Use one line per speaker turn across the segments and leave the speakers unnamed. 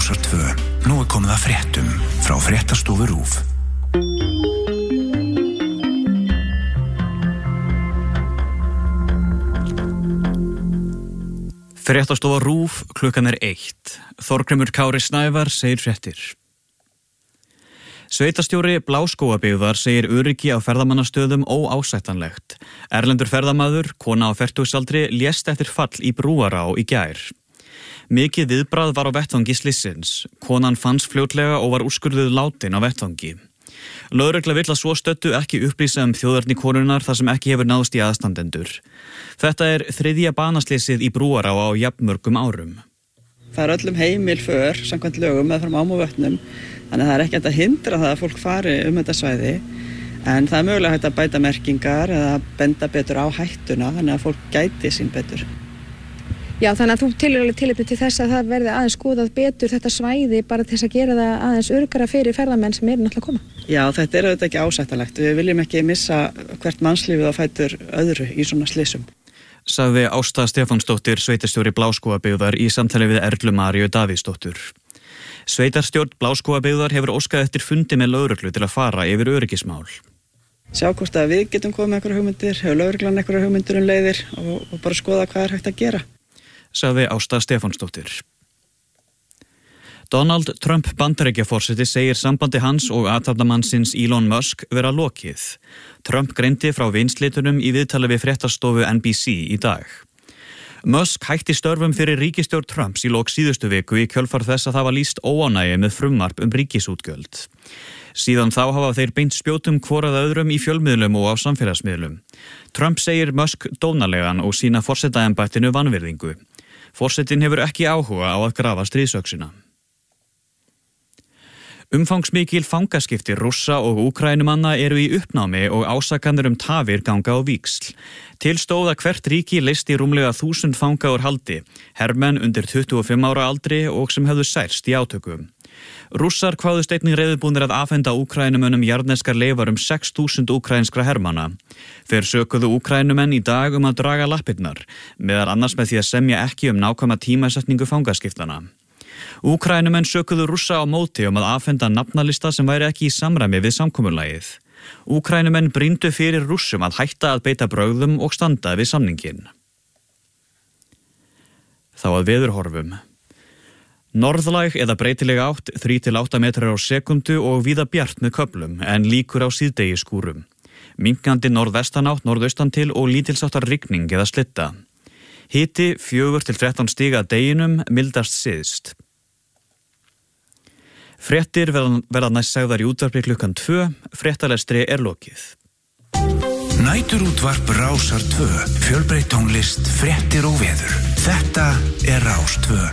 Rásar 2. Nú komið að fréttum frá Fréttastofu RÚV.
Fréttastofa RÚV, klukkan 1. Þorgrímur Kári Snævar segir fréttir. Sveitarstjóri Bláskógabyggðar segir öryggi á ferðamannastöðum óásættanlegt. Erlendur ferðamaður, kona á fertugsaldri, lést eftir fall í Brúará í gær. Mikið viðbragð var á vettvangi slysins. Konan fannst fljótlega og var úrskurðuð látin á vettvangi. Lögregla vill að svo stöddu ekki upplýsa þjóðerni konunnar þar sem ekki hefur náðst í aðstandendur. Þetta 3. banaslysið í Brúará á jafnmörgum árum.
Það öllum heimil för, samkvæmt lögum meðfram ám og vötnum, þannig að það ekki hægt að hindra það að fólk fari þetta svæði, en það mögulega hægt að bæta merkingar eða benda betur á hættuna, þannig að fólk gæti sín betur.
Já, þannig að þú tilur alveg tilefni til þess að það verði aðeins skoðað betur þetta svæði bara til þess að gera það aðeins öruggara fyrir ferðamenn sem náttúrulega að koma. Já,
þetta auðvitað ekki ásættanlegt. Við viljum ekki missa hvert mannslífið á fætur öðru í svona slysum.
Sagði Ásta Stefánsdóttir, sveitarstjóri Bláskógabyggðar í samtali við Erlu Maríu Davíðsdóttur. Sveitarstjórn Bláskógabyggðar hefur óskað eftir fundi með lögreglu til að fara yfir öryggismál.
Sjá hvort að við getum komið með einhverjar hugmyndir, hefur lögreglan einhverjar hugmyndir leiðir og bara skoða hvað hægt að gera. Sagði
Ásta Stefánsdóttir. Donald Trump Bandaríkjaforseti segir sambandi hans og athafnamannsins Elon Musk vera lokið. Trump greindi frá vinslitunum í viðtali við fréttastofu NBC í dag. Musk hætti störfum fyrir ríkisstjórn Trumps í lok síðustu viku í kjölfar þess að það var lýst óánægju með frumvarp ríkisútgjöld. Síðan þá hafa þeir beint spjótum hvorað öðrum í fjölmiðlum og á samfélagsmiðlum. Trump segir Musk dónalegan og sína forsetaembættinu vanvirðingu. Forsetinn hefur ekki áhuga á að grafa stríðsöxina. Umfangsmikil fangaskipti Rússa og Úkraínumanna eru í uppnámi og ásakanir tafir ganga á víxl. Til stóð að hvert ríki leysti rúmlega 1000 fanga úr haldi, hermenn undir 25 ára aldri og sem hefðu særst í átökum. Rússar kváðust einnig reiðubúnir að afhenda Úkraínumönnum jarðneskar leifar 6.000 úkraínskra hermanna. Þeir sökuðu Úkraínumenn í dag að draga lappirnar, meðal annars með því að semja ekki nákvæma tímasetningu fangaskiptana. Úkraínumenn sökuðu Rússa á móti að afhenda nafnalista sem væri ekki í samræmi við samkomulagið. Úkraínumenn brýndu fyrir Rússum að hætta að beita brögðum og standa við samningin. Þá að veðurhorfum. Norðlæg eða breytileg átt 3-8 metrar á sekundu og víða bjart með köflum en líkur á síðdegisskúrum. Minnkandi norðvestanátt norðaustan til og lítilsháttar rigning eða slitta. Hiti 4-13 stig að deginum, mildast syðst. Fréttir verða næst sagðar í útvarpi klukkan 2, fréttalestri lokið.
Næturútvarp Rásar 2, fjölbreytt tónlist, fréttir og veður. Þetta Rás 2.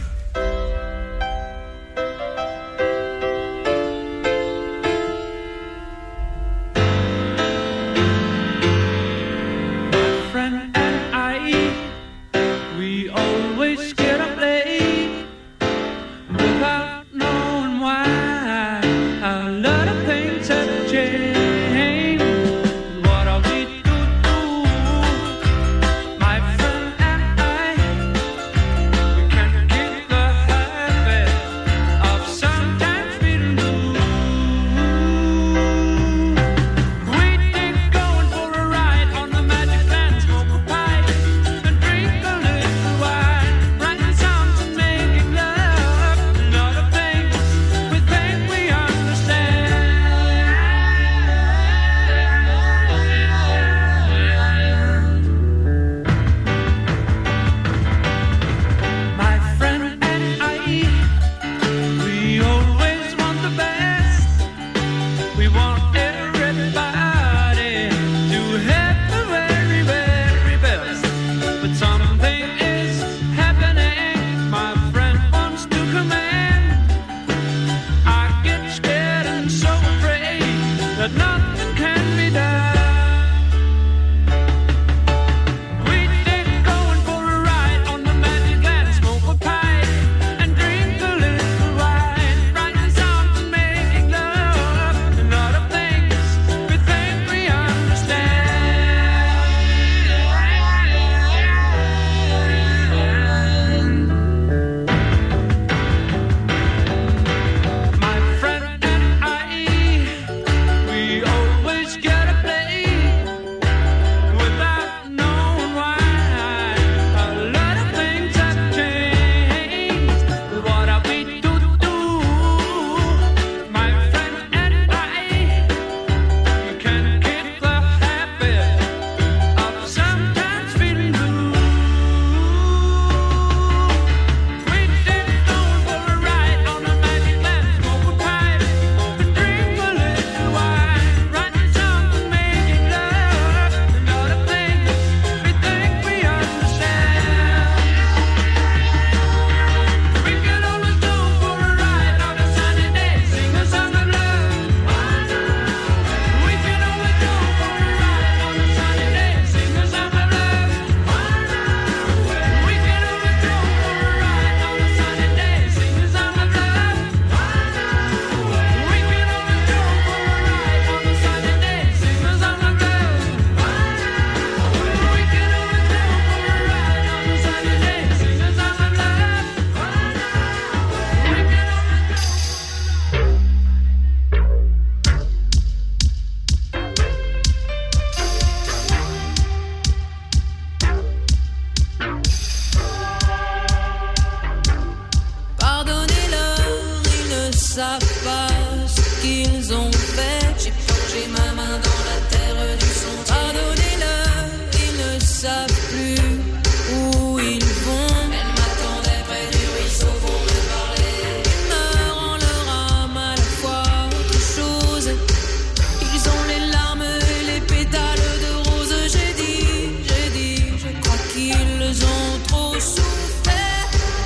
savent pas ce qu'ils ont fait. J'ai plongé ma main dans la terre du sentier. Pardonnez-leur, ils ne savent plus où ils vont. Elle m'attendait près du ruisseau pour me parler. Ils meurent en leur âme à la fois autre chose. Ils ont les larmes et les pétales de rose. J'ai dit, je crois qu'ils ont trop souffert.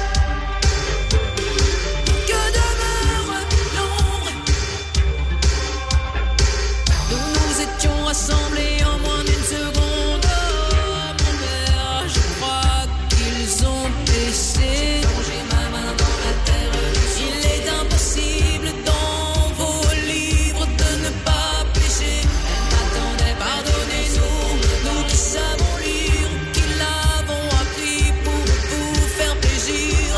Que demeure l'ombre d'où nous étions rassemblés en moins d'une seconde. Oh mon père, je crois qu'ils ont baissé. J'ai ma main dans la terre. Il est impossible dans vos livres de ne pas pécher. Elle m'attendait, pardonnez-nous, nous qui savons lire, qui l'avons appris pour vous faire plaisir.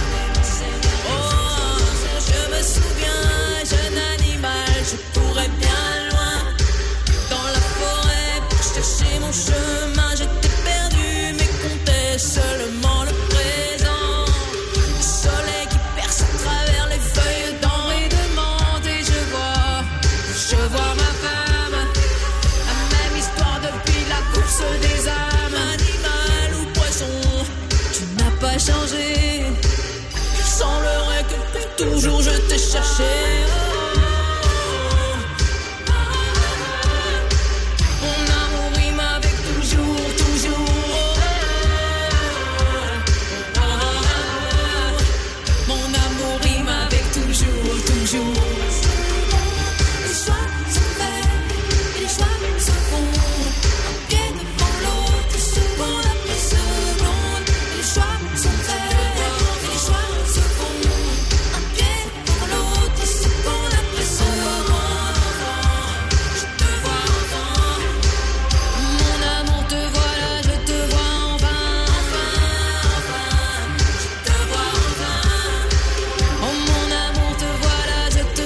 Oh, je me souviens, jeune animal, je courais bien loin dans la forêt pour chercher mon chemin. J'étais perdu mais comptais seulement le présent. Le soleil qui perce à travers les feuilles denrées de menthe. Et je vois ma femme, la même histoire depuis la course des âmes. Animal ou poisson, tu n'as pas changé. Il semblerait que pour toujours je t'ai cherché. Mon amour rime avec toujours, toujours. Mon amour rime avec toujours, toujours. Les choix se font, les choix se font. Un pied devant l'autre, seconde après seconde. Les choix sont faits, les choix se font. Un pied devant l'autre, seconde après seconde. Je te vois enfin. Mon amour, te voilà, je te vois enfin. Je te vois enfin. Oh mon amour, te voilà, je te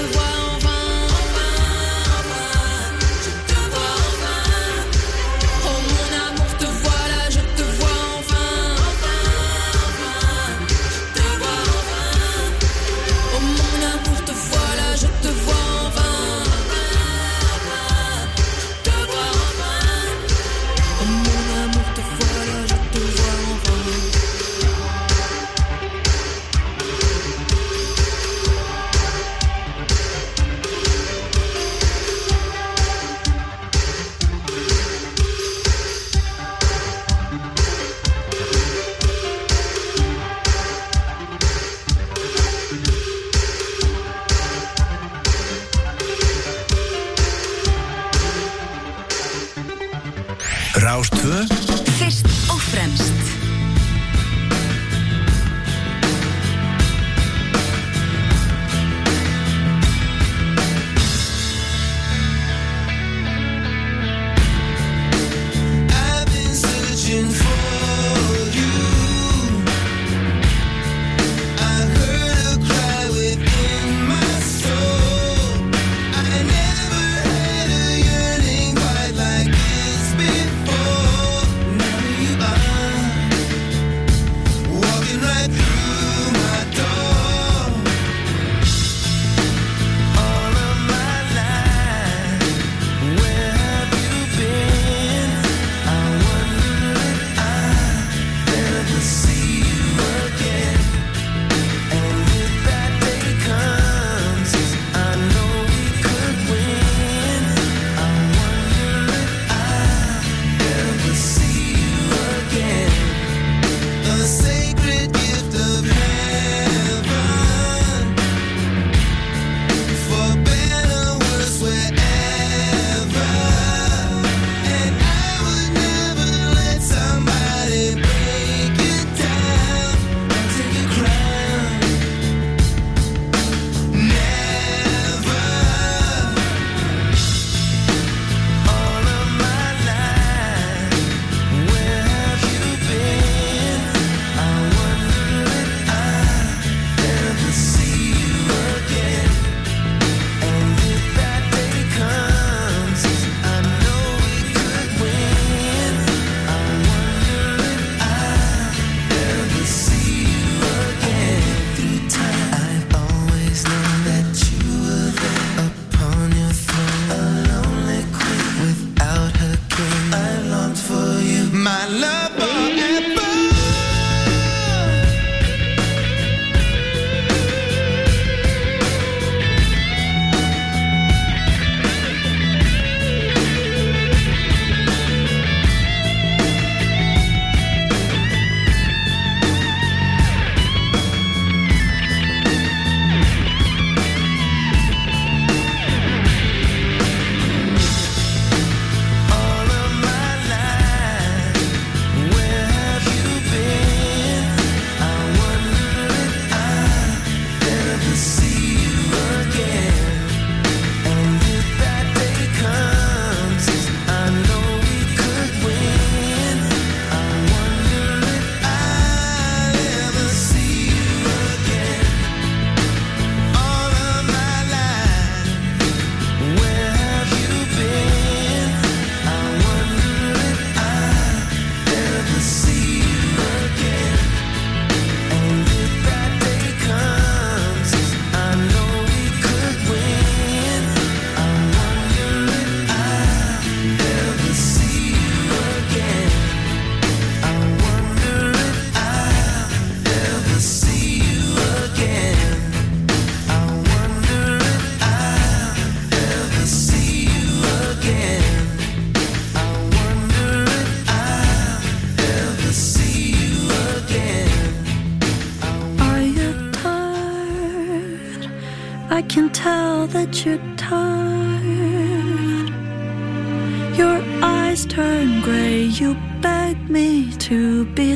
I can tell that you're tired. Your eyes turn gray. You beg me to be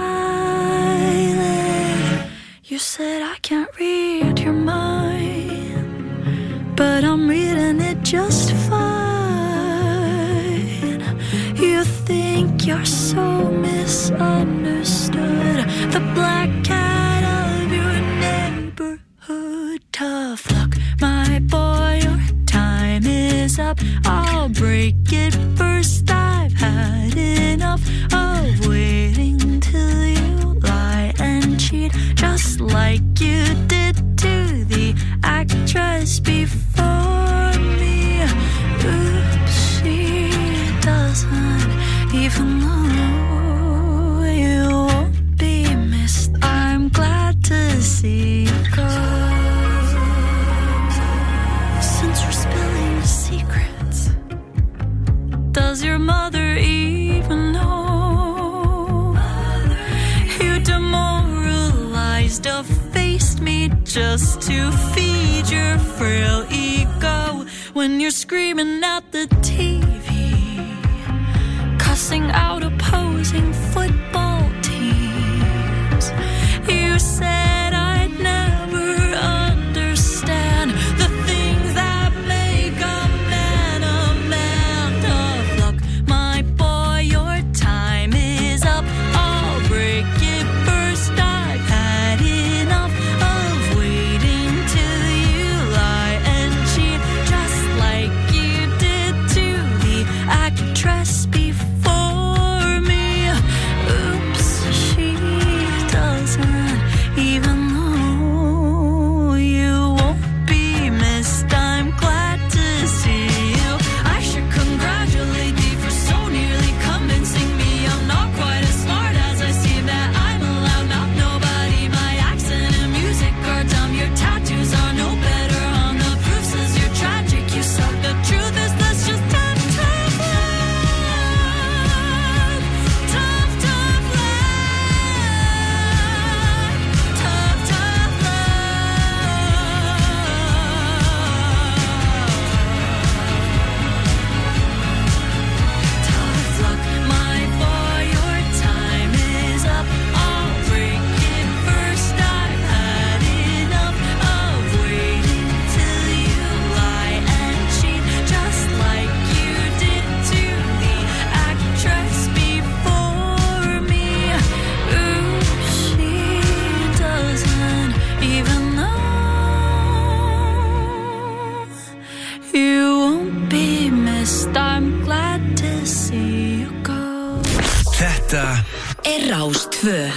silent. You said I can't read your mind, but I'm reading it just fine. You think you're so misunderstood. The black cat of your neighborhood. Tough luck, my boy, your time is up. I'll break it first. I've had enough of waiting till you lie and cheat, just like you did to the actress before me. Oops, she doesn't even know you won't be missed. I'm glad to see you go. Since we're spilling the secrets, does your mother even know? You demoralized, effaced me just to feed your frail ego. When you're screaming at the TV, cussing out opposing football teams. You said I'd never understand the things that make a man a man. Tough luck, my boy, your time is up. I'll break it first. I've had enough of waiting till you lie and cheat, just like you did to the actress before me. Oops, she doesn't even know you won't be missed. I'm glad to see you. I should congratulate thee for so nearly convincing me I'm not quite as smart as I seem, that I'm a loudmouth nobody. My accent and music are dumb. Your tattoos are no better on the proof says you're tragic. You suck. The truth is let's just have tough love. Tough, tough love. Tough, tough love. Tough luck, my boy, your time is up. I'll break it first. I've had enough of waiting till you lie and cheat, just like you did to the actress before me. Ooh, she doesn't even know you won't be missed. I'm glad to see you go.
Þetta
Rás 2.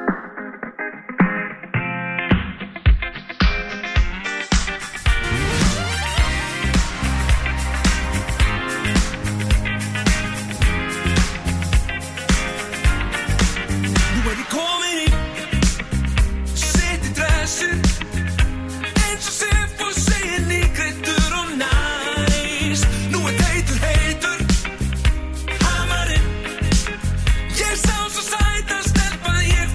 Nú ég komin í sitt í dressu, eins og Sif og segir nýgreiddur og næs. Nú heitur hamarinn. Ég sá svo sæta stelpa, ég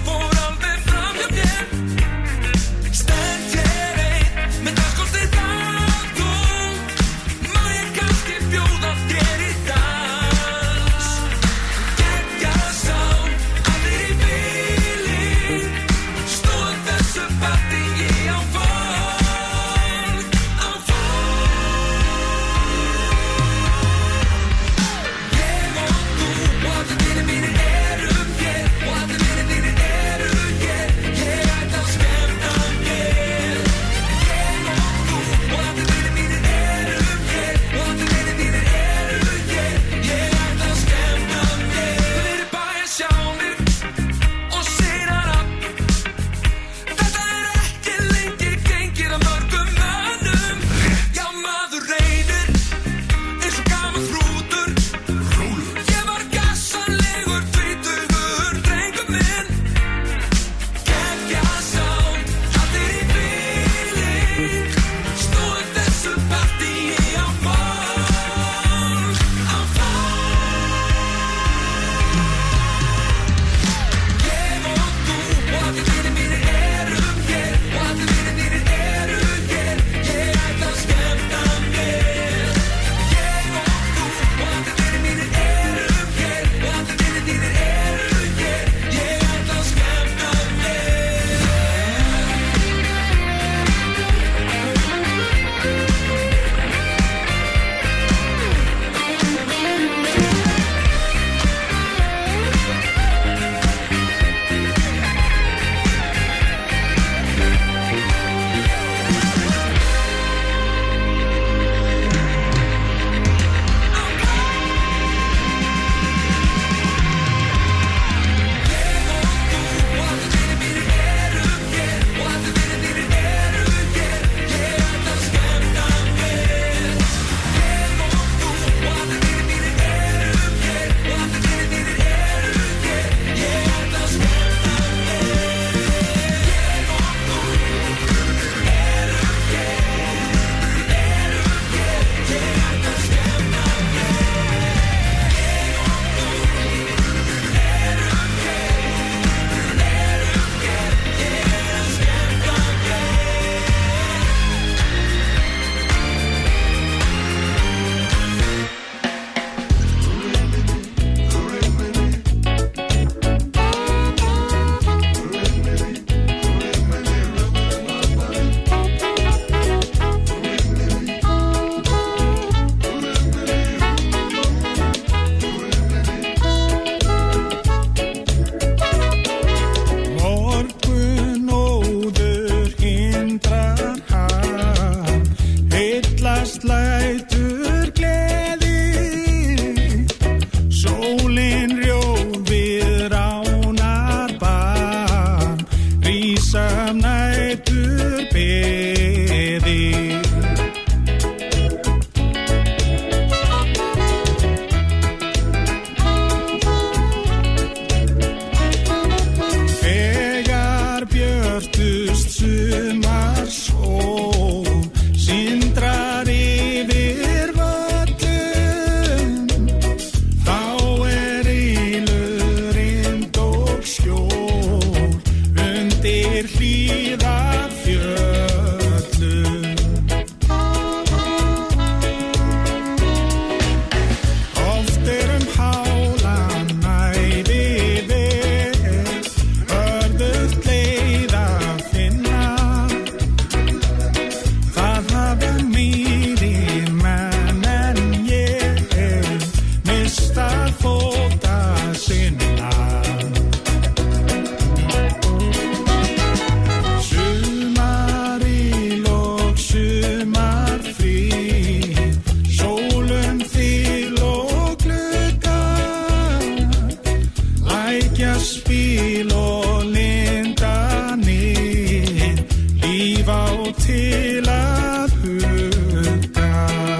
til að hugga.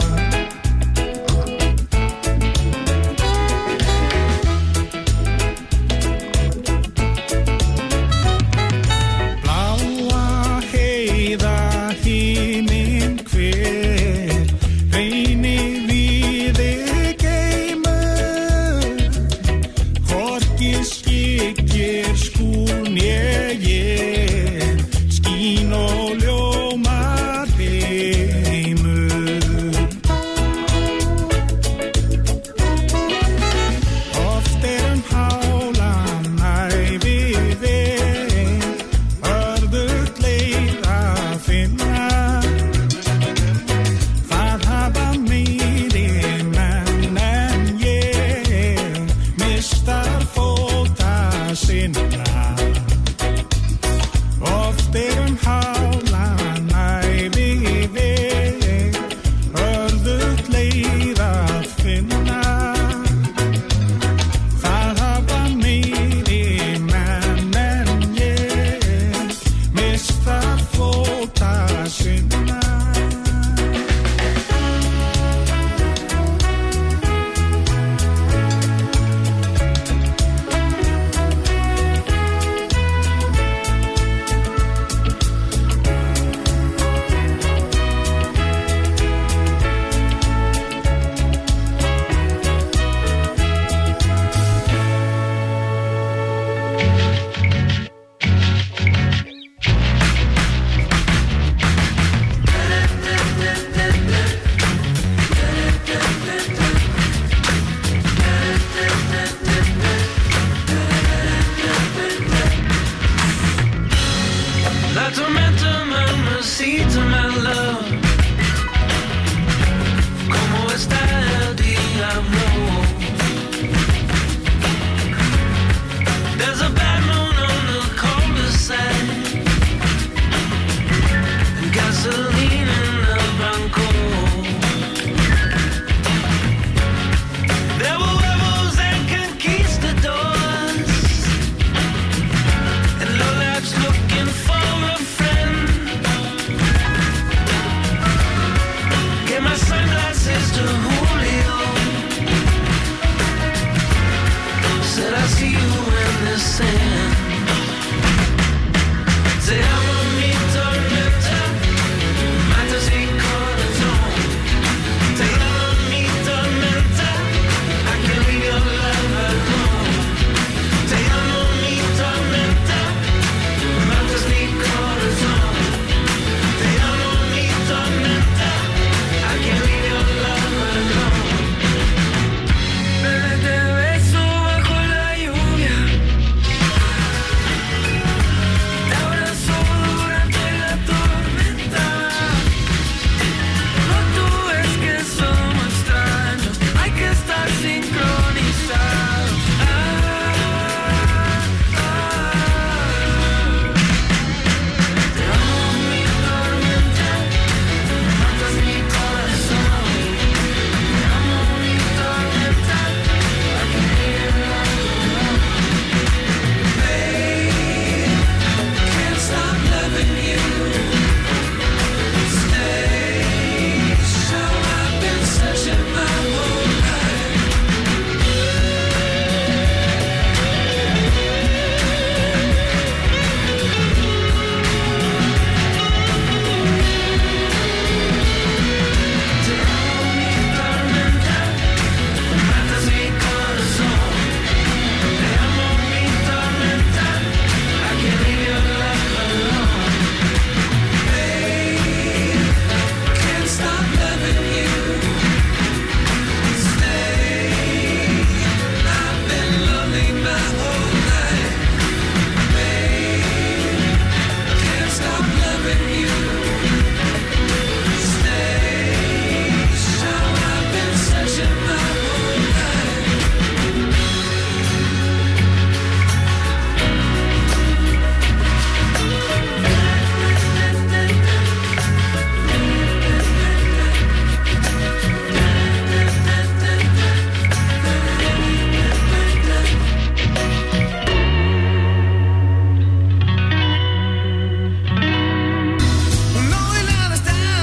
Bláa heiða himinn hver, reyni víði geymur, hvorki skyggir skúr né ég, skín og ljómar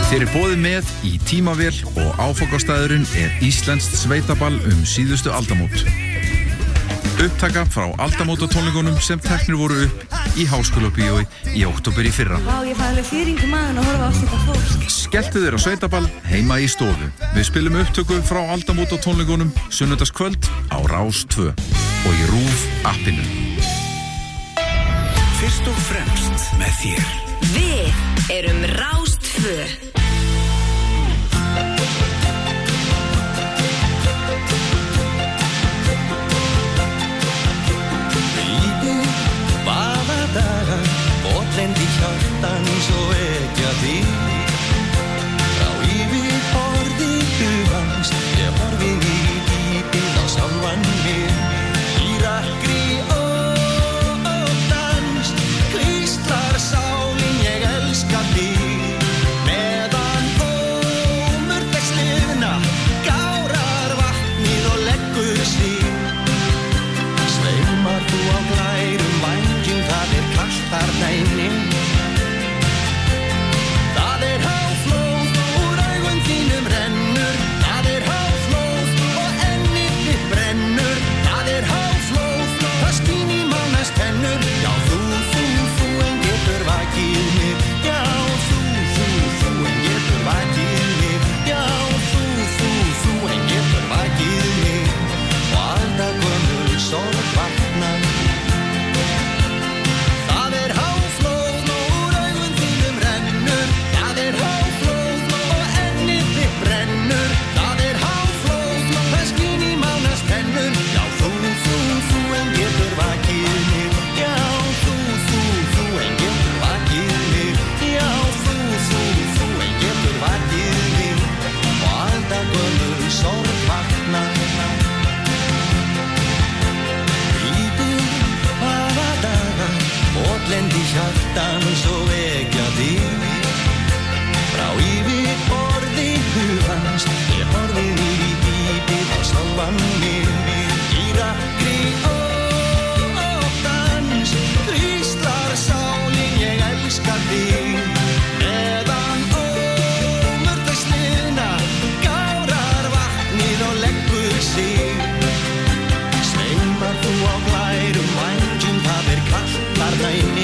Þér boðið með í tímavél og áfangastæðurinn íslenskt sveitaball síðustu aldamót. Upptaka frá aldamótatónleikunum sem teknir voru upp í Háskólabíói í október í fyrra.
Vá, ég fæ alveg firing í magann að horfa á þetta fólk.
Skelltu þér á sveitaball heima í stofu. Við spilum upptöku frá aldamótatónleikunum sunnudagskvöld á Rás 2 og í RÚV appinu.
Fyrst og fremst með þér.
Við erum Rás 2.
Daga, botlendi hjartans og ekja þig. Frá yfirborði hugans, ég horfi í dýpið á sjálfan mig. Í rökkri óttans, hvíslar sálin ég elska þig. Meðan ómur þess lifna, gárar vatnið og leggur sig. Sveimar þú á glærum vængjum, það kalt þarna inni. Það háflóð úr augum þínum rennur. Það háflóð og ennið þitt brennur. Það háflóð, það skín í mánans tennur. Já, þú en getur vakið mig. Já, þú en getur vakið mig. Já, þú en getur vakið mig. Og aldagömmul sorg vaknar. Lendi hjartans og vekja þig. Frá yfirborði hugans, ég horfi í dýpið á sjálfan mig. Í rökkri óttans, hvíslar sálin ég elska þig. Meðan ómur þess lifna, gárar vatnið og leggur sig. Sveimar þú á glærum vængjum, það kalt þarna inni.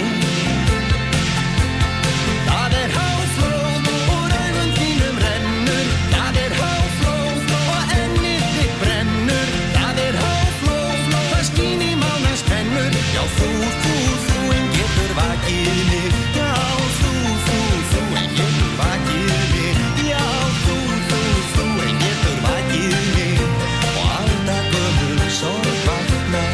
Það háflóð úr augum þínum rennur. Það háflóð og ennið þitt brennur. Það háflóð, það skín í mánans tennur. Já, þú en getur vakið mig. Já, þú en getur vakið mig. Já, þú en getur vakið mig. Og aldagömmul sorg vaknar.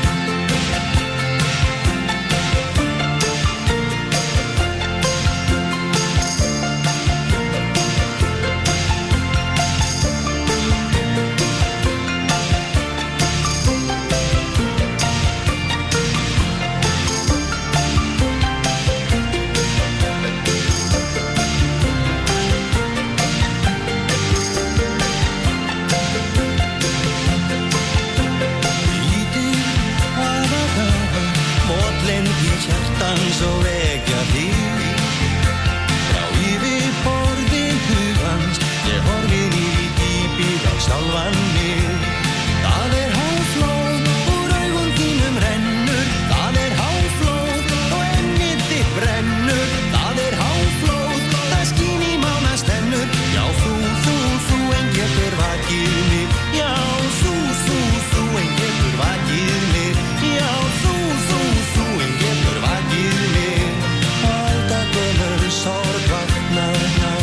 Hjartans og vekja þig. Frá yfirborði hugans, ég horfi í dýpið á sjálfan mig. Það háflóð úr augum þínum rennur. Það háflóð og ennið þitt brennur. Það háflóð, það skín í mánans tennur. Já, þú en getur vakið mig. Já, þú en getur vakið mig. Já, þú en getur vakið mig. Aldagömmul sorg vaknar.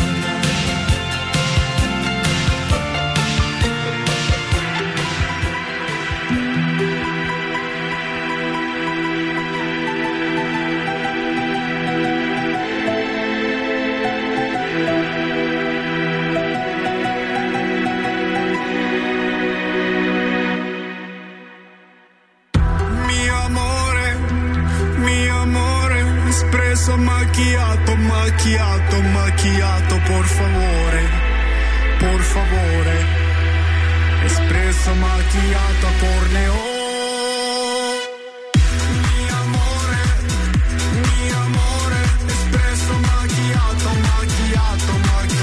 Espresso macchiato, macchiato, macchiato, por favore, por favore. Espresso macchiato, corneo. Mi amore, espresso macchiato, macchiato, macchiato.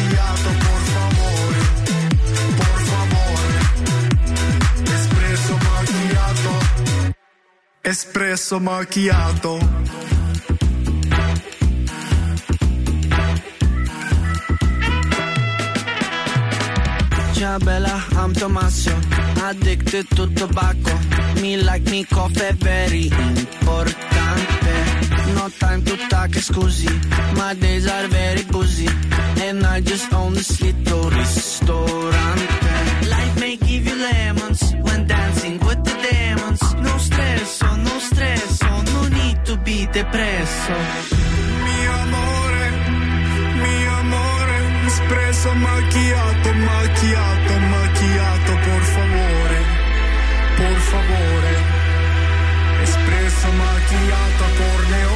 espresso macchiato.
Ciao bella, I'm Tommaso, addicted to tobacco. Me like me coffee, very importante. No time to talk, scusi, my days are very busy. And I just own this little ristorante. Life may give you lemons when dancing with the demons. No stress, no need to be depresso.
Mi amore, espresso macchiato, macchiato, macchiato, por favore, espresso macchiato, corneo.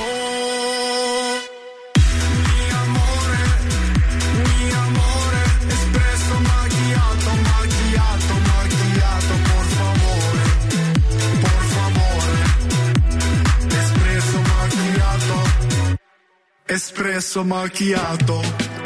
Mi amore, espresso macchiato, macchiato, macchiato, por favore, espresso macchiato, espresso macchiato.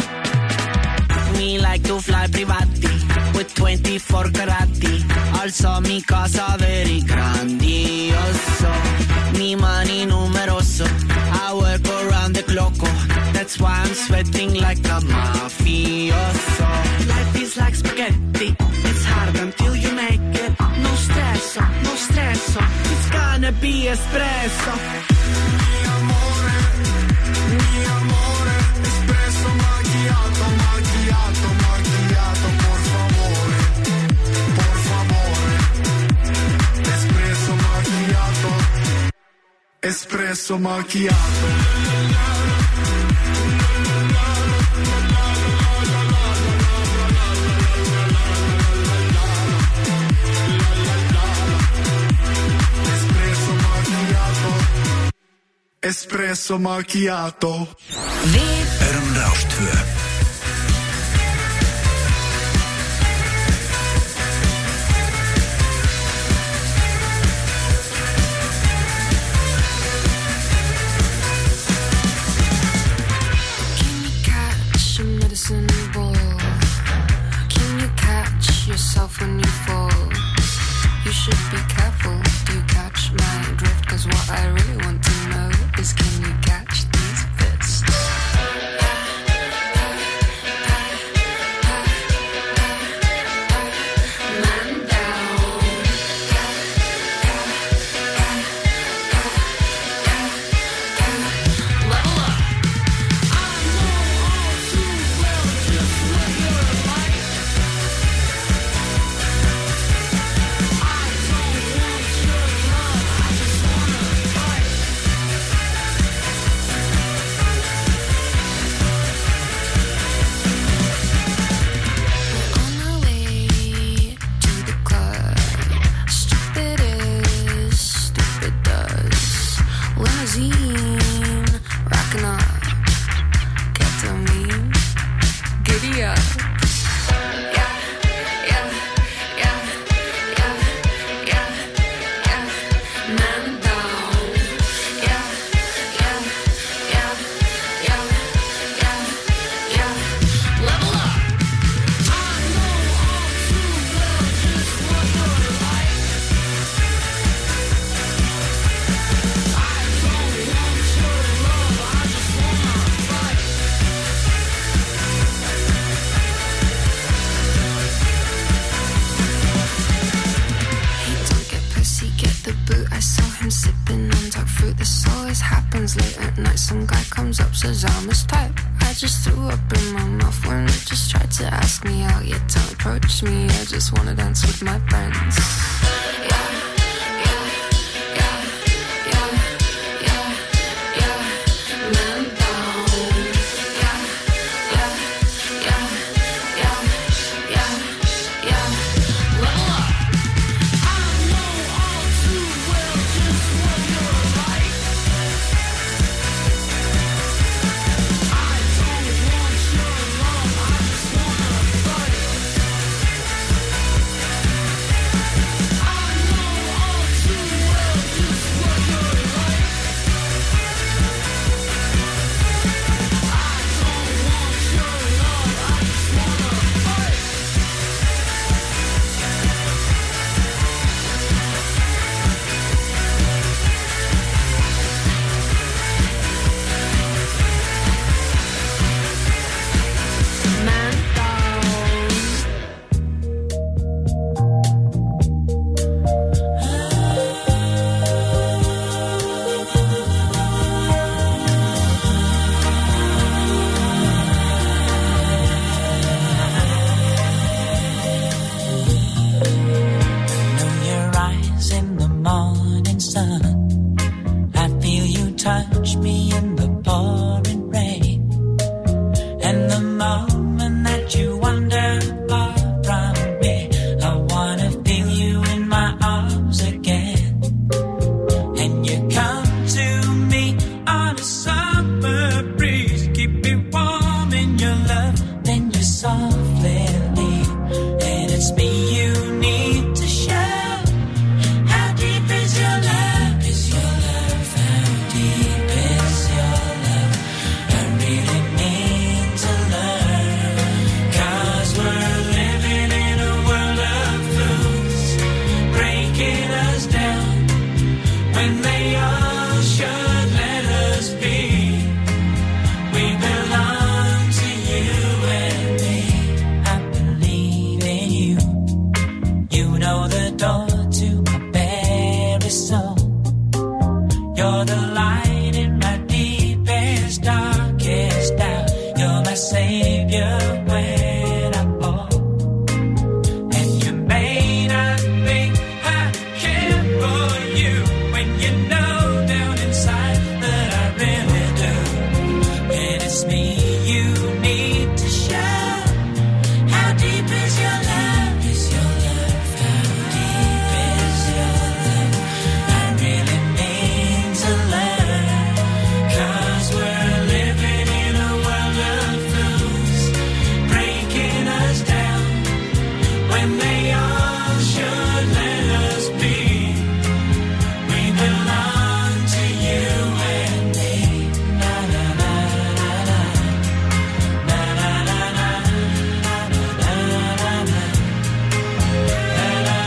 Me like to fly privati with 24 carati. Also mi casa very grandioso. Mi mani numeroso. I work around the clock. That's why I'm sweating like a mafioso. Life is like spaghetti. It's hard until you make it. No stress, it's gonna be espresso.
Mi amore, espresso macchiato, macchiato, macchiato, por favore, espresso macchiato, espresso macchiato. Espresso macchiato.
Við erum Rástvö.
Can you catch a medicine ball? Can you catch yourself when you fall? You should be careful. Do you catch my drift? 'Cause what I really want to know is, can you catch these fists? Man down. Level up. I know all too well just what you're like. I don't want your love, I just wanna fight. We're on our way to the club. Stupid is, stupid does. Limousine, rocking up. Ketamine, giddy up. Yeah, yeah, yeah, yeah, yeah, yeah. Man down. Yeah, yeah, yeah, yeah, yeah, yeah. Level up. I know all too well just what you're like. I don't want your love, I just wanna fight. Hey, don't get pussy, get the boot. I saw him sipping on dark fruit. This always happens late at night. Some guy comes up, says I'm his type. I just threw up in my mouth when he just tried to ask me out. Yeah, don't approach me, I just wanna dance with my friends. Yeah, yeah, yeah, yeah, yeah, yeah. Man down. Yeah, yeah, yeah, yeah, yeah, yeah. Level up. I know all too well just what you're like. I don't want your love, I just wanna fight. I know
you when I fall. And you may not think I care for you when you know down inside that I really do. And it's me you need to show. How deep is your love? Is your love? How deep is your love? I really need to learn. 'Cause we're living in a world of fools, breaking us down when they all should let us be. We belong to you and me. Na na na na na. Na na na na. Na na na na. Na na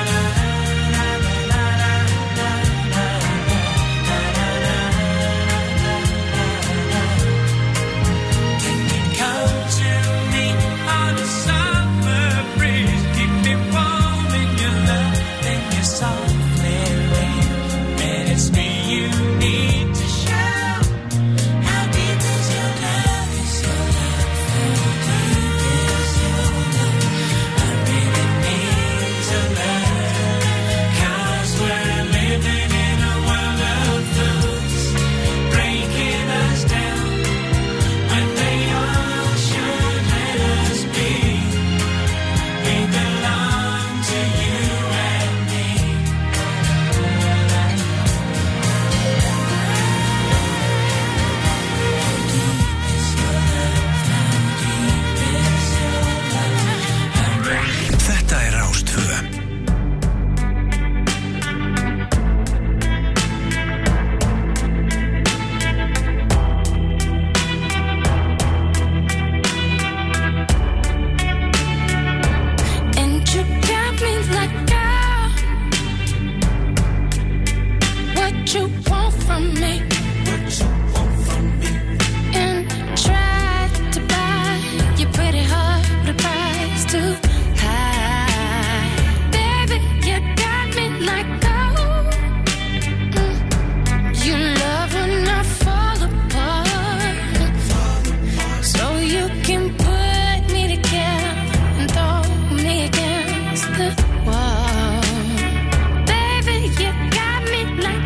come to me on a summer breeze, keep me warm in your love, then you softly leave. And it's me you need to show. How deep is your love? Is your love? How deep is your love? I really need to learn. 'Cause we're living in a world of fools, breaking us down when they all should let us be. We belong to you and me. How deep is your love? How deep is your love?
Þetta er Rás 2.
And you got me like what you want from me.
What you want from me?
And tried to buy your pretty heart with a price too high. Baby, you got me like you love when I fall apart. So you can put me together and throw me against the wall. Baby, you got me like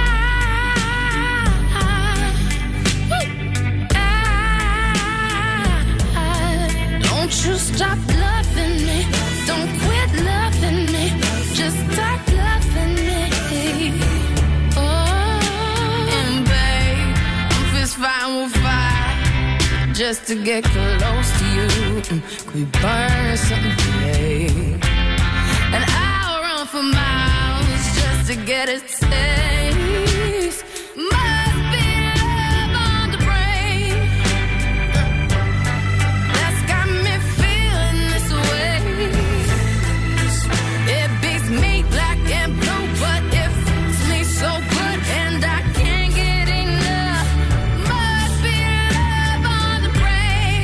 don't you stop loving me. Don't quit loving me. Just stop loving me. Oh, and babe, I'm fist fighting with fire just to get close to you. Could we burn something today? And I'll run for miles just to get a taste. Must be love on the brain that's got me feeling this way. It beats me black and blue, but it fits me so good, and I can't get enough. Must be love on the brain,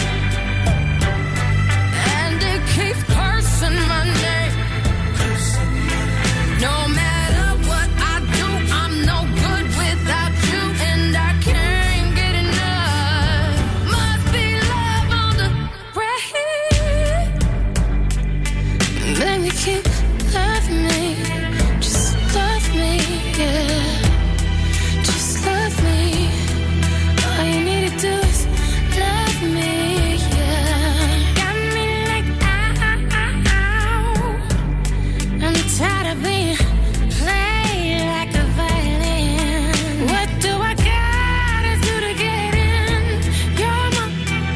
yeah. And it keeps cursing my name. No matter what I do, I'm no good without you, and I can't get enough. Must be love on the brain. Then you keep loving me, just love me, yeah. Just love me. All you need to do is love me, yeah. Got me like I'm tired of being played like a violin. What do I gotta do to get in? You're my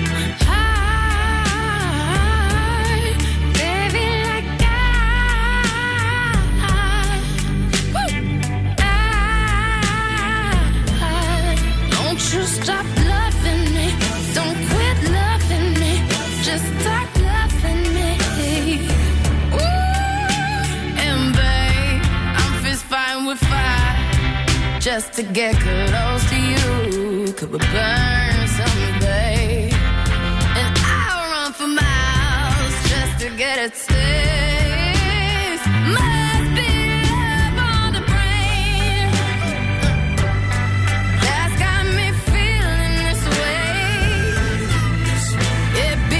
heart, baby, like don't you stop loving me. Don't quit loving me. Just stop loving me. Ooh, and babe, I'm fist fighting with fire just to get close to you. Could we burn someday? And I'll run for miles just to get a taste. Must be love on the brain that's got me feeling this way. It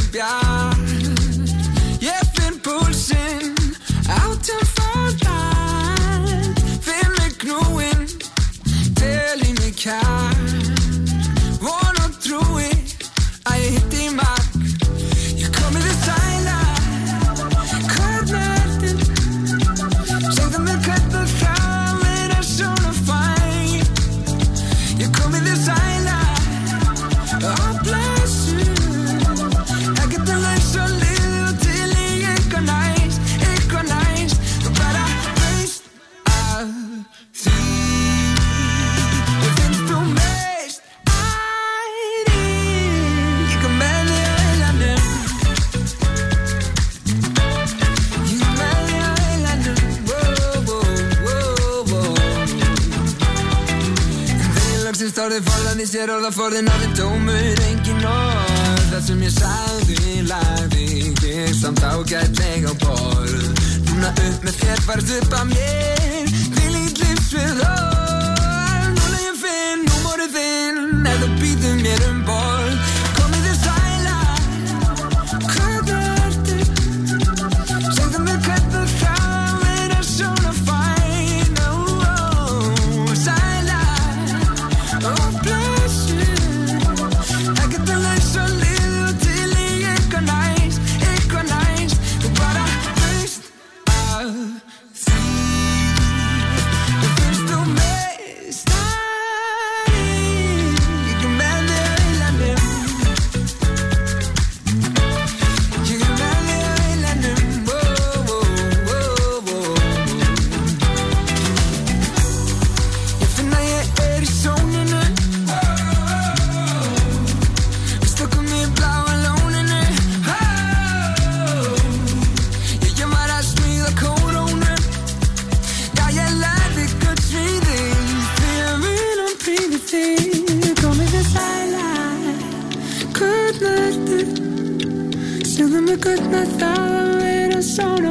bjart Ég finn púlsinn átján fóðan Finn mig knúinn til í mig kjær Von og trúi að ég hitti magn Ég komi þér sæla Hvernig ertu? Segðu mér hvernig það vera svona fæn Ég komi þér sæla og blessu Ekkert laus og liðu og til í eitthvað næst Þú bara veist af því Ég finnst þú mest æri Ég kom með þig á heilanum Ég kom með þig á heilanum Þegar ég loksins þorði forðan í sér orðaforðinn orðinn tómur engin orð Það sem ég sagði lagði ég samt ágætlega á borð Núna upp með þér farst upp að mér Þvílíkt lífsvið Núna ég finn númorið þinn ef þú býtur mér borð Komið þér sæla Hvernig ertu? Segðu mér hvernig það vera svona fæn Sæla og blessu Ekkert laus og liðu og til í eitthvað næst Þú bara veist af því Ég finnst þú mest æri Ég kom með þig á heilanum Ég kom með þig á heilanum Ég finn að ég í sóninu Við stökkum í bláa lóninu Ég var að smíða kórónu Já, ég lærði Guds fríði Því ég vil príði þig Komið þér sæla Hvernig ertu? Segðu mér hvernig það að vera svona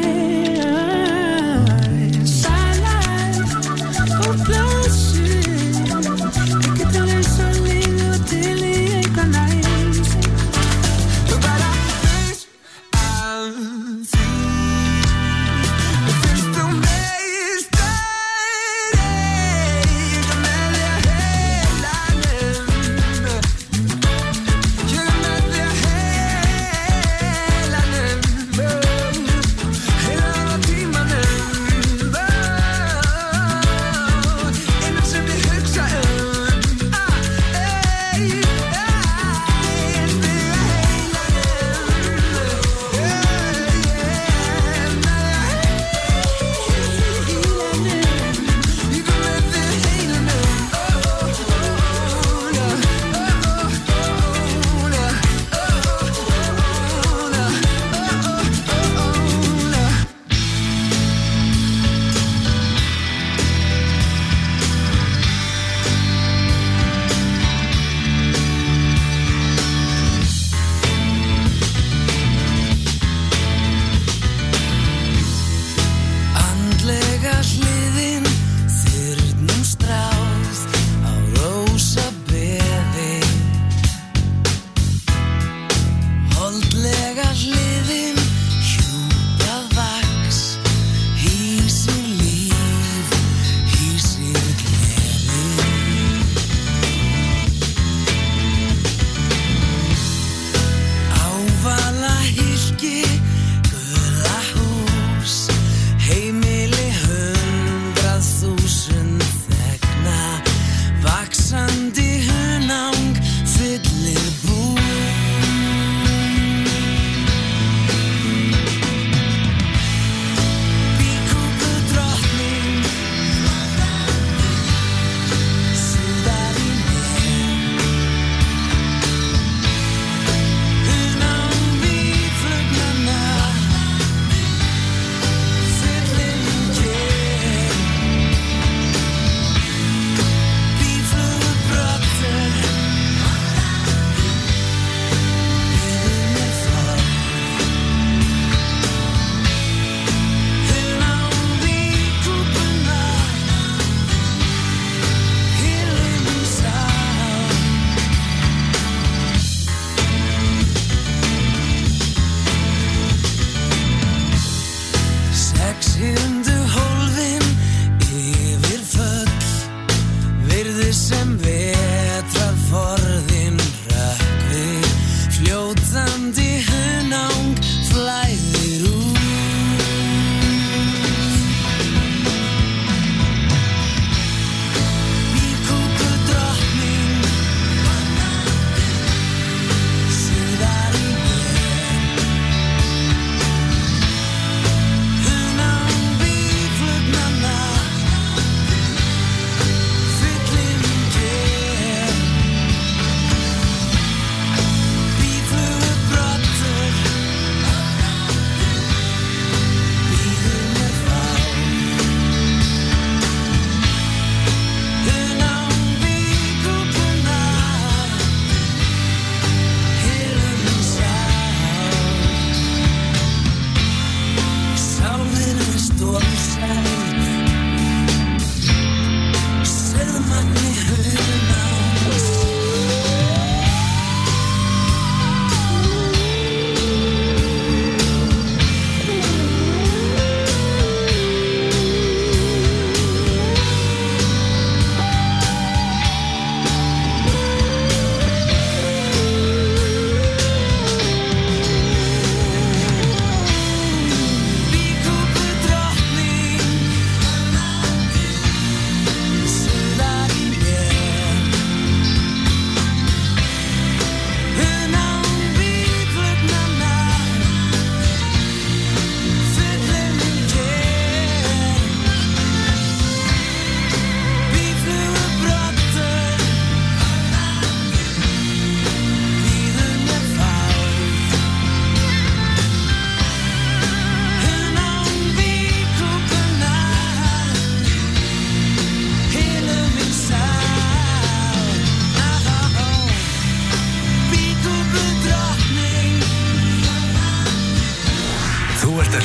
fæn Sæla og blessu Ekkert laus og liðu og til í eitthvað næst Þú bara veist af því Ég finnst þú mest æri Ég kom með þig á heilanum Ég kom með þig á heilanum Heilan á tíma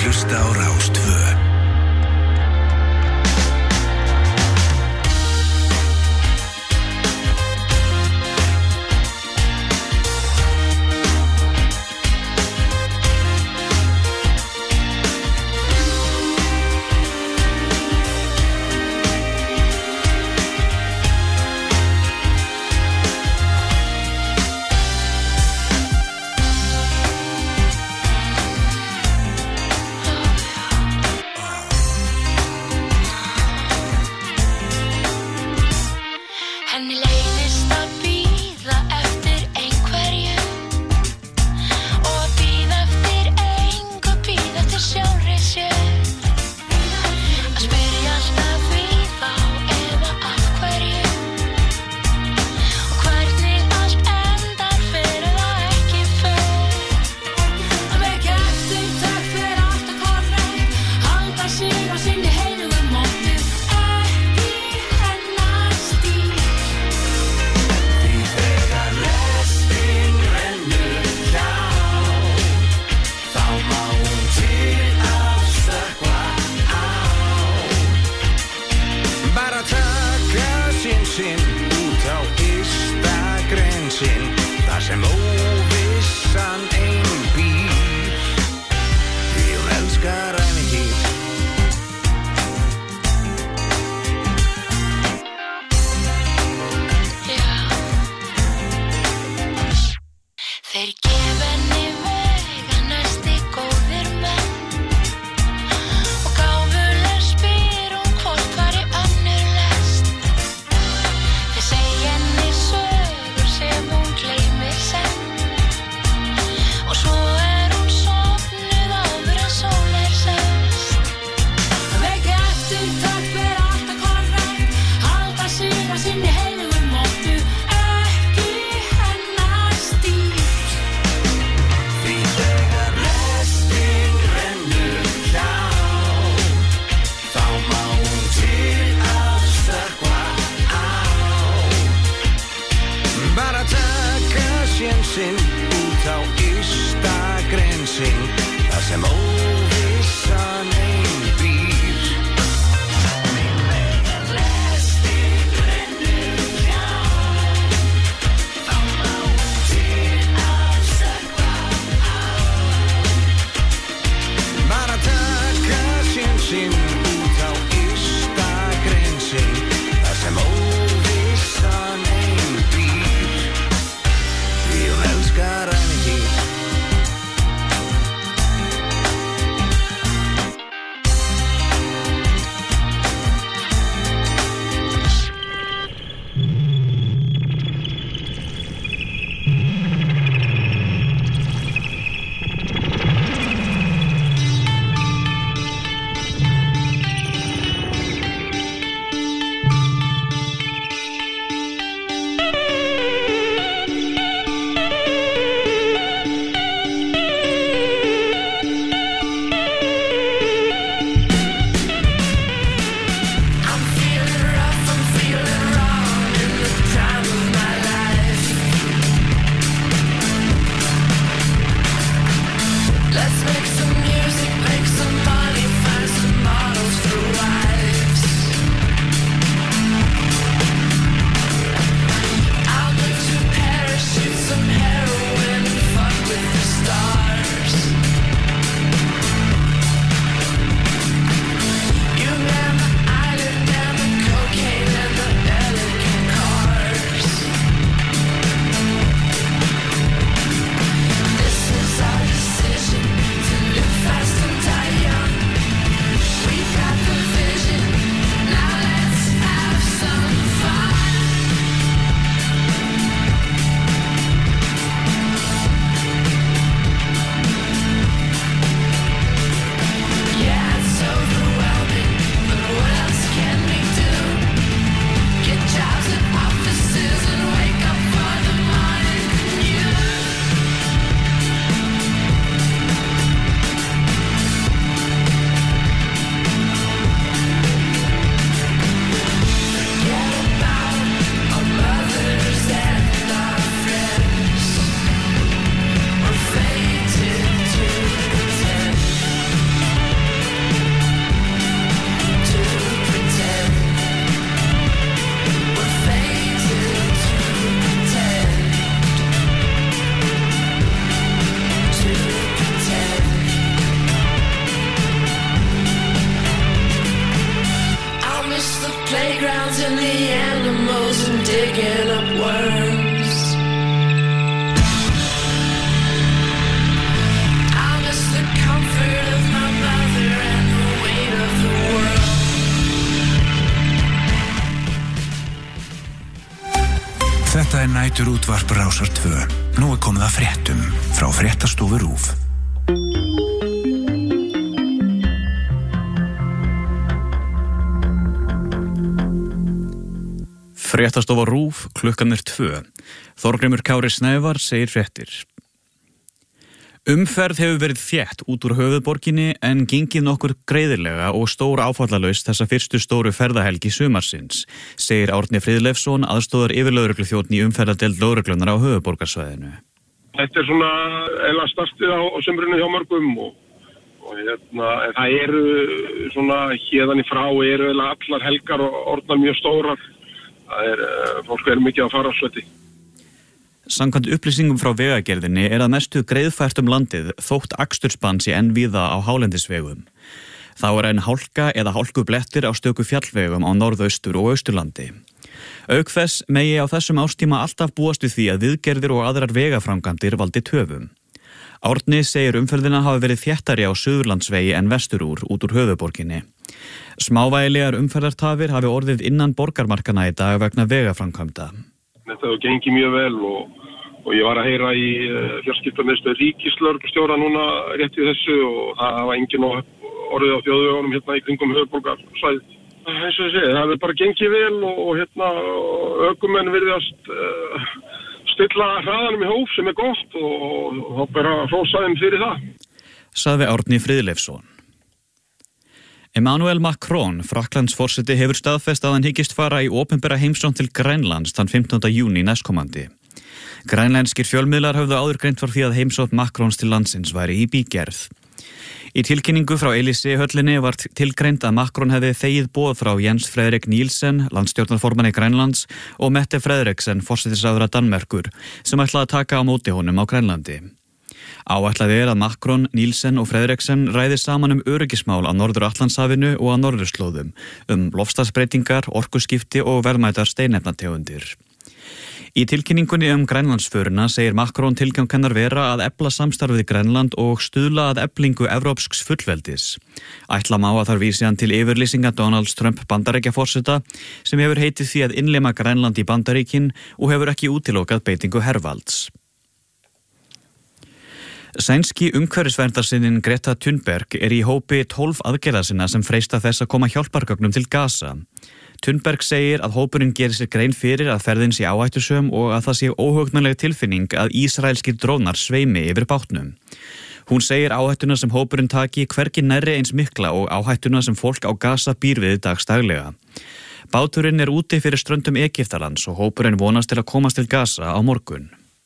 hlusta á Rás 2. Næturútvarp Rásar 2. Nú komið að fréttum frá Fréttastofu RÚV.
Fréttastofa RÚV, klukkan 2. Þorgrímur Kári Snævar segir fréttir. Umferð hefur verið þétt út úr höfuðborginni en gengið nokkur greiðilega og stór áfallalaust þessa fyrstu stóru ferðahelgi sumarsins, segir Árni Friðleifsson, aðstóðar yfirlögregluþjónn í umferðardeild lögreglunar á höfuðborgarsvæðinu.
Þetta svona eiginlega startið á sumrinu hjá mörgum og það eru svona héðan í frá eru allar helgar og orðnar mjög stórar. Fólk mikið að fara á svetti.
Samkvæmt upplýsingum frá vegagerðinni að mestu greiðfært landið þótt akstursbann sé enn víða á hálendisvegum. Þá enn hálka eða hálkublettir á stöku fjallvegum á norðaustur og austurlandi. Auk þess megi á þessum árstíma alltaf búast við því að viðgerðir og aðrar vegaframkvæmdir valdi töfum. Árni segir umferðina hafi verið þéttari á Suðurlandsvegi en vestur út úr höfuðborginni. Smávægilegar umferðartafir hafi orðið innan borgarmarkana í dag vegna vegaframkvæmda.
Þetta hefur gengið mjög vel og ég var að heyra í fjarskiptamiðstöð ríkislögreglustjóra núna rétt í þessu og það hafa engin orðið á þjóðvegunum í kringum höfuðborgarsvæðið. Eins og ég segi, það hefur bara gengið vel og ökumenn virðast stilla hraðanum í hóf sem gott og þá bara hrósa þeim fyrir það.
Sagði Árni Friðleifsson. Emmanuel Macron, Frakklandsforseti, hefur staðfest að hann hyggist fara í opinbera heimsókn til Grænlands þann 15. júní næstkomandi. Grænlenskir fjölmiðlar höfðu áður greint frá því að heimsókn Macrons til landsins væri í bígerð. Í tilkynningu frá Élysée-höllinni var tilgreint að Macron hefði þegið boð frá Jens Frederik Nielsen, landstjórnarformanni Grænlands, og Mette Frederiksen, forsætisráðherra Danmerkur, sem ætlaði að taka á móti honum á Grænlandi. Áætlað að Macron, Nielsen og Frederiksen ræði saman öryggismál á Norður-Atlantshafinu og á norðurslóðum, loftslagsbreytingar, orkuskipti og verðmætar steinefnategundir. Í tilkynningunni Grænlandsföruna segir Macron tilgang hennar vera að efla samstarfið í Grænland og stuðla að eflingu evrópsks fullveldis. Ætla má að þar vísi hann til yfirlýsinga Donald Trump Bandaríkjaforseta sem hefur heitið því að innlima Grænland í Bandaríkin og hefur ekki útilokað beitingu hervalds. Sænski umhverfisverndarsinnin Greta Thunberg í hópi 12 aðgerðasinna sem freista þess að koma hjálpargögnum til Gaza. Thunberg segir að hópurinn gerir sér grein fyrir að ferðin sé áhættusöm og að það sé óhugnanleg tilfinning að ísraelskir drónar sveimi yfir bátnum. Hún segir áhættuna sem hópurinn taki hvergi nærri eins mikla og áhættuna sem fólk á Gaza býr við dagstaglega. Báturinn úti fyrir ströndum Egyptalands og hópurinn vonast til að komast til Gaza á morgun.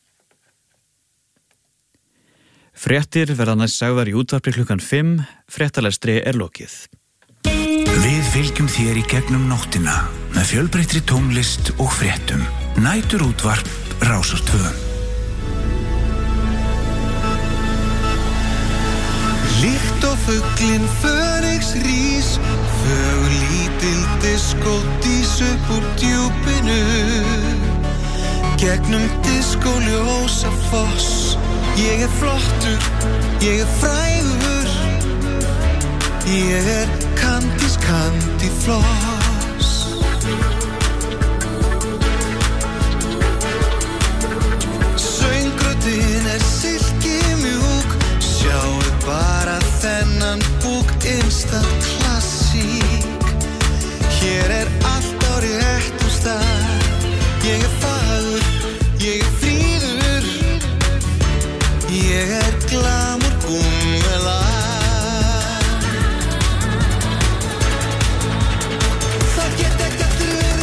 Fréttir verða næst sagðar í útvarpi klukkan 5, fréttalestri lokið.
Við fylgjum þér í gegnum nóttina með fjölbreyttri tónlist og fréttum. Næturútvarp Rásar 2.
Líkt og fuglinn Fönix rís, fögur lítil diskódís upp úr djúpinu. Gegnum diskóljósa foss, ég flottur, ég frægur, ég kandi floss. Söngröddin silki mjúk, sjáu bara þennan búk, instant klassík. Hér allt á réttum stað, ég fagur, ég fríður, ég glamur gúmmela. Það get ekki allir verið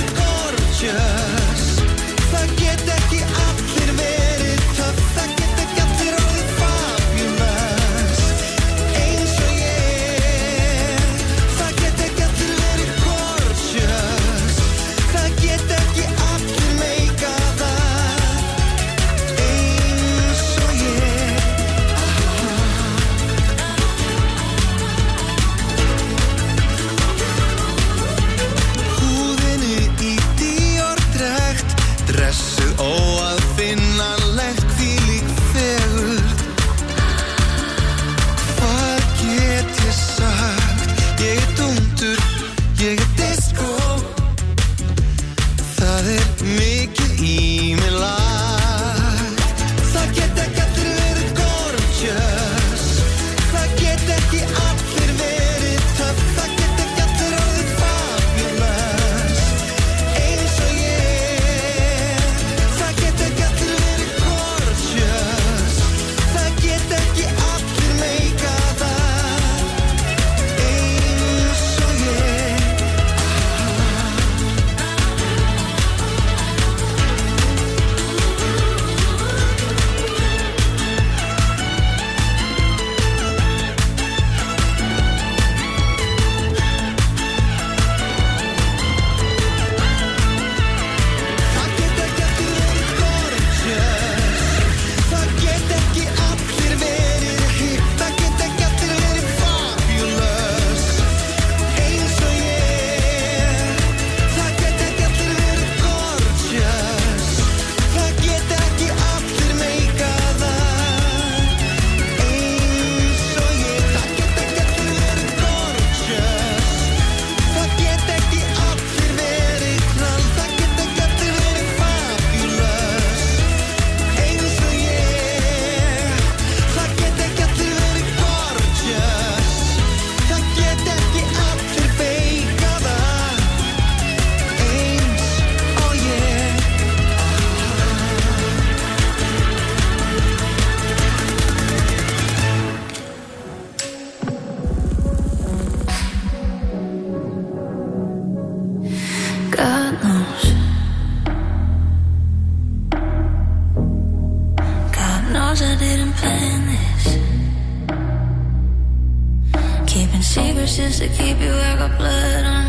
prescriptions to keep you. I got blood on